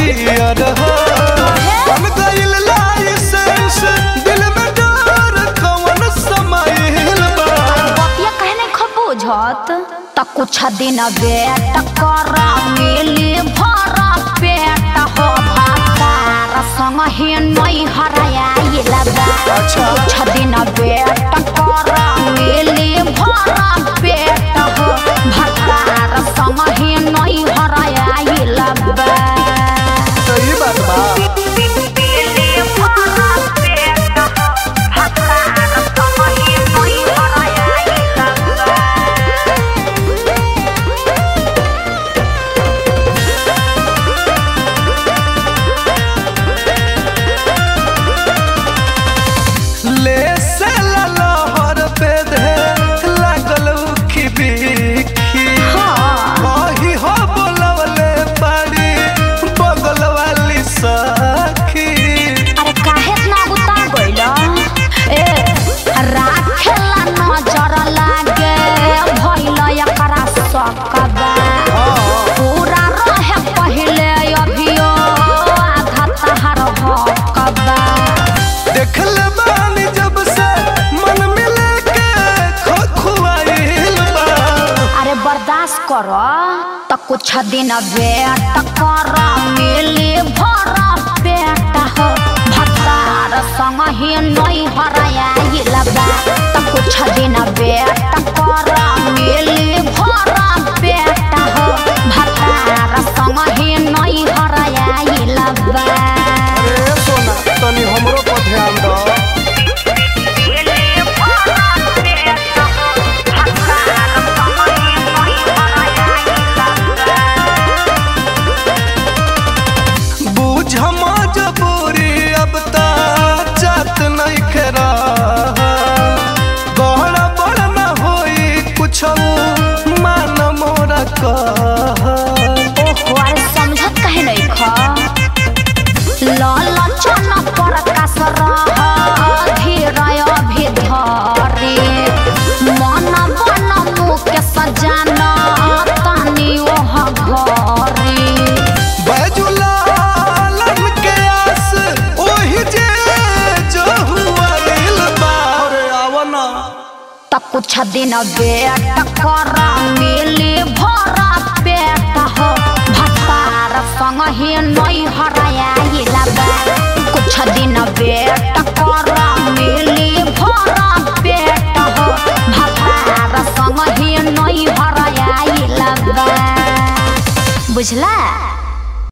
Deere हो बन गइल लाइसेंस दिल में डर कवन समाइल बा बतिया कहने खबूझत त कुछ दिन वेट कर मिली भर पेट हो भातार संग ही नहीं हराइल बा कुछ दिन वेट कर मिली भर पेट हो भातार संग ही नहीं हराइल बा सही बात बा ले से लहर पे दे लागल उखी बिखी वही हो बोलवले पड़ी बगल वाली सखी अरे काहे इतना गुस्सा गइल ए राखेला नजर लागे भइल एकरा सकबा पूरा रहे पहिले अभियो आधा तहार हकबा देखल बानी जब से मन मिले के खोखुआइल बा अरे बर्दाश्त कर त कुछ दिन वेट कर मिली भर पेट हो भतार संग ही नहीं हराइल बा त कुछ दिन वेट कर मिली भर पेट हो भतार संग ही नहीं हराइल बा अरे सोना तनी हमरो पर ध्यान दो बूझ मजबूरी अब तक जात नहीं खेरा बड़ा बड़ा न होई कुछ मान मोरा कह ओहो अरे समझत कहे नहीं खा लालचन पर कसर धीरय भी धरे मन बन मुके सजाना तानी ओह घरे बैजुलालन के आस ओही जे जो हुआ दिल बा अरे आवना त कुछ दिन वेट कर मिली भर पेट हो भतार संग ही नहीं हराइल बा कुछ दिन वेट कर मिली भर पेट हो भतार संग ही नहीं हराइल बा बुझला।